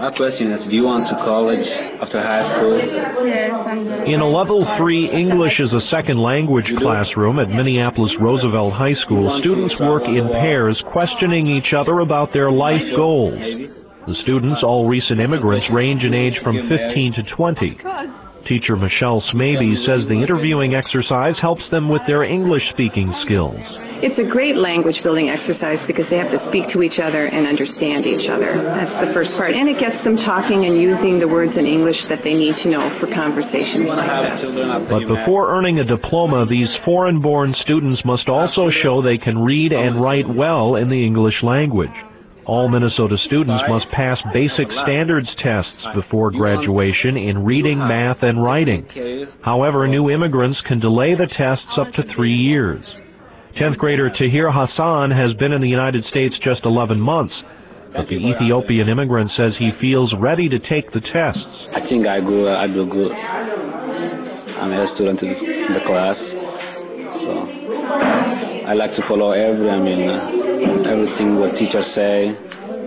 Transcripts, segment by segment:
My question is, do you want to college after high school? Yes, I'm going. In a Level 3 English as a Second Language classroom at Minneapolis Roosevelt High School, students work in pairs, questioning each other about their life goals. The students, all recent immigrants, range in age from 15 to 20. Teacher Michelle Smaby says the interviewing exercise helps them with their English-speaking skills. It's a great language-building exercise because they have to speak to each other and understand each other. That's the first part. And it gets them talking and using the words in English that they need to know for conversations like that. But before earning a diploma, these foreign-born students must also show they can read and write well in the English language. All Minnesota students must pass basic standards tests before graduation in reading, math, and writing. However, new immigrants can delay the tests up to 3 years. 10th grader Tahir Hassan has been in the United States just 11 months, but the Ethiopian immigrant says he feels ready to take the tests. I think I do good. I'm a student in the class, so I like to follow everything what teachers say,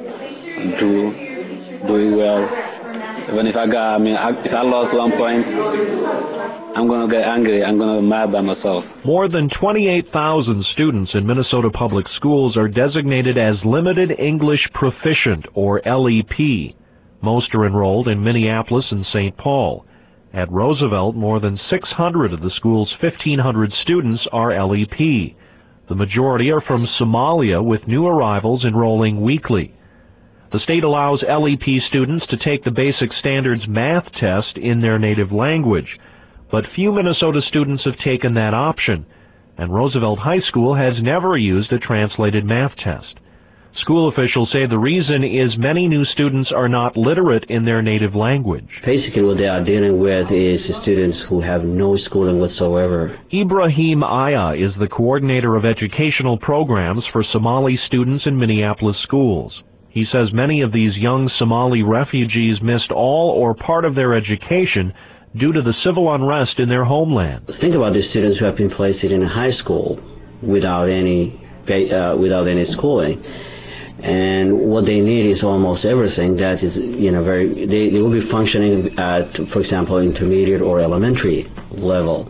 do it well. Even if if I lost 1 point, I'm going to get angry. I'm going to be mad by myself. More than 28,000 students in Minnesota public schools are designated as Limited English Proficient, or LEP. Most are enrolled in Minneapolis and St. Paul. At Roosevelt, more than 600 of the school's 1,500 students are LEP. The majority are from Somalia, with new arrivals enrolling weekly. The state allows LEP students to take the Basic Standards Math test in their native language, but few Minnesota students have taken that option, and Roosevelt High School has never used a translated math test. School officials say the reason is many new students are not literate in their native language. Basically what they are dealing with is students who have no schooling whatsoever. Ibrahim Aya is the coordinator of educational programs for Somali students in Minneapolis schools. He says many of these young Somali refugees missed all or part of their education due to the civil unrest in their homeland. Think about the students who have been placed in a high school without any schooling, and what they need is almost everything that is, they will be functioning at, for example, intermediate or elementary level,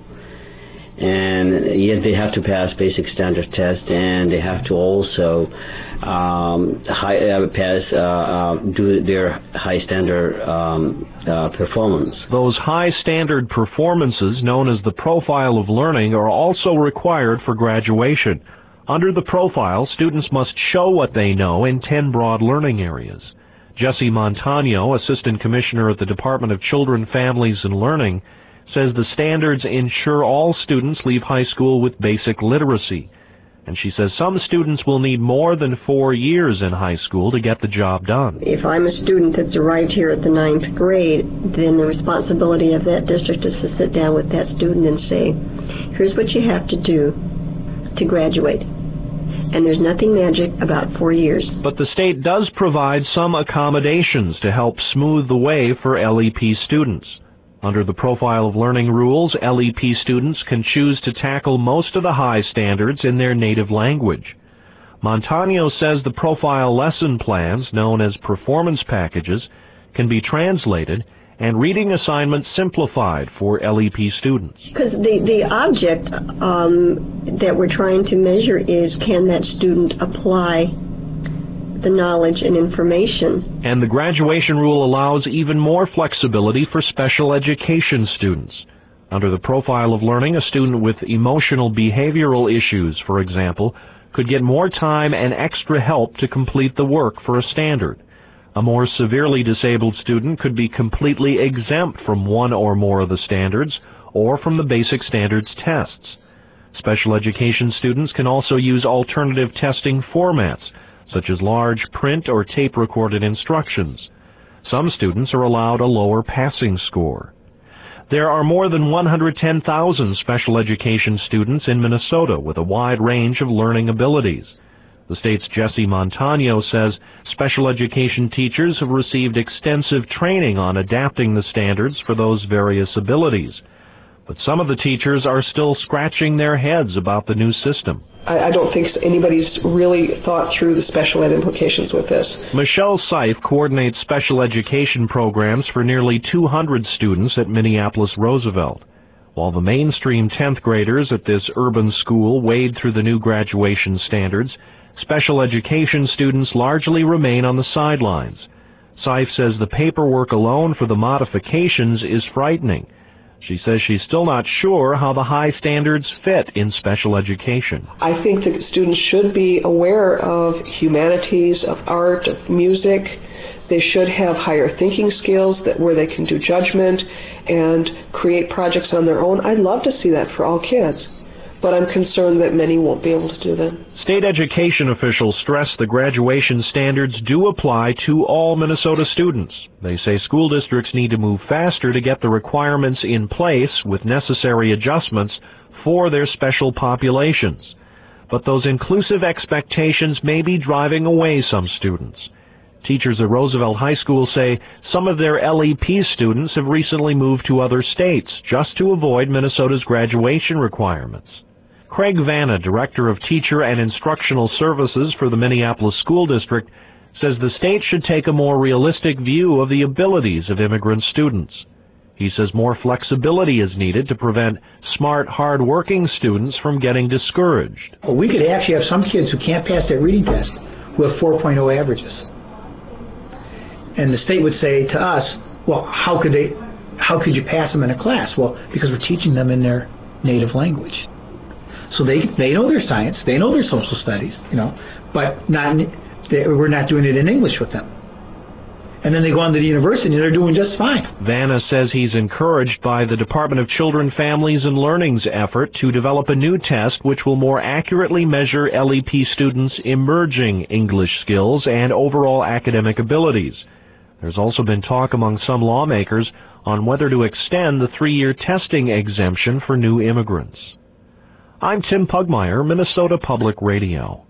and yet they have to pass basic standard tests, and they have to also do their high standard performance. Those high standard performances, known as the profile of learning, are also required for graduation. Under the profile, students must show what they know in 10 broad learning areas. Jesse Montano, Assistant Commissioner at the Department of Children, Families, and Learning, says the standards ensure all students leave high school with basic literacy. And she says some students will need more than 4 years in high school to get the job done. If I'm a student that's arrived here at the 9th grade, then the responsibility of that district is to sit down with that student and say, here's what you have to do to graduate. And there's nothing magic about 4 years. But the state does provide some accommodations to help smooth the way for LEP students. Under the Profile of Learning rules, LEP students can choose to tackle most of the high standards in their native language. Montano says the profile lesson plans, known as performance packages, can be translated and reading assignments simplified for LEP students. Because the object that we're trying to measure is, can that student apply the knowledge and information? And the graduation rule allows even more flexibility for special education students. Under the Profile of Learning, a student with emotional behavioral issues, for example, could get more time and extra help to complete the work for a standard. A more severely disabled student could be completely exempt from one or more of the standards or from the basic standards tests. Special education students can also use alternative testing formats, such as large print or tape-recorded instructions. Some students are allowed a lower passing score. There are more than 110,000 special education students in Minnesota with a wide range of learning abilities. The state's Jesse Montano says special education teachers have received extensive training on adapting the standards for those various abilities. But some of the teachers are still scratching their heads about the new system. I don't think anybody's really thought through the special ed implications with this. Michelle Seif coordinates special education programs for nearly 200 students at Minneapolis-Roosevelt. While the mainstream 10th graders at this urban school wade through the new graduation standards, special education students largely remain on the sidelines. Seif says the paperwork alone for the modifications is frightening. She says she's still not sure how the high standards fit in special education. I think that students should be aware of humanities, of art, of music. They should have higher thinking skills where they can do judgment and create projects on their own. I'd love to see that for all kids, but I'm concerned that many won't be able to do that. State education officials stress the graduation standards do apply to all Minnesota students. They say school districts need to move faster to get the requirements in place with necessary adjustments for their special populations. But those inclusive expectations may be driving away some students. Teachers at Roosevelt High School say some of their LEP students have recently moved to other states just to avoid Minnesota's graduation requirements. Craig Vanna, Director of Teacher and Instructional Services for the Minneapolis School District, says the state should take a more realistic view of the abilities of immigrant students. He says more flexibility is needed to prevent smart, hard-working students from getting discouraged. Well, we could actually have some kids who can't pass their reading test who have 4.0 averages. And the state would say to us, well, how could you pass them in a class? Well, because we're teaching them in their native language. So they know their science, they know their social studies, but we're not doing it in English with them. And then they go on to the university and they're doing just fine. Vanna says he's encouraged by the Department of Children, Families, and Learning's effort to develop a new test which will more accurately measure LEP students' emerging English skills and overall academic abilities. There's also been talk among some lawmakers on whether to extend the 3-year testing exemption for new immigrants. I'm Tim Pugmire, Minnesota Public Radio.